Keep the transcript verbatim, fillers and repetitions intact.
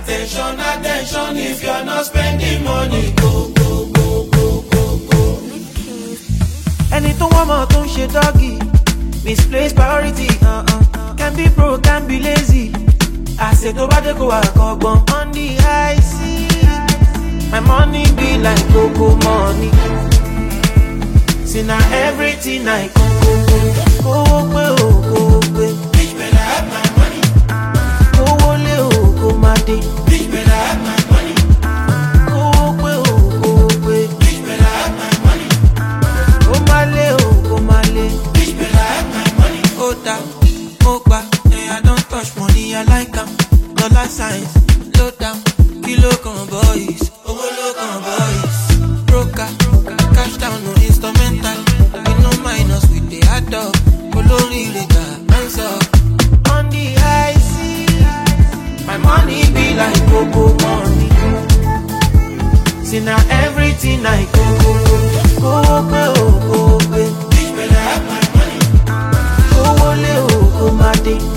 Attention, attention, if you're not spending money, go, go, go, go, go, go. Ẹni tó wọ́n mọ̀ tó ń ṣe dọ́gì, misplaced priority, uh-uh. Can be broke, can be lazy. Àṣẹ tó bá dé kó wà kọ́gbọ́n. On the high seas, my money be like cocoa money. See na everything I go, go, go. Kówó pé o, kówó pé. Bitch better have my money. Kówó lé o, kó má dé. Bitch better have my money. Kówó pé o, kówó pé. Bitch better have my money. Kó má lé o, kó má lé. Bitch better have my money. Ó dá, ó gbà, eh, I don't touch money, I like am. Dollar signs, low down, kilo kan boys, owó ló kan boys. Broker, cash down, no instrumental. We no minus with the add up. Olórí rega, hands up. On the high seas, my money be like cocoa money. See now everything I go, go, go. Go, go, go, go. Bitch better have my money. Go, go, go, go, go,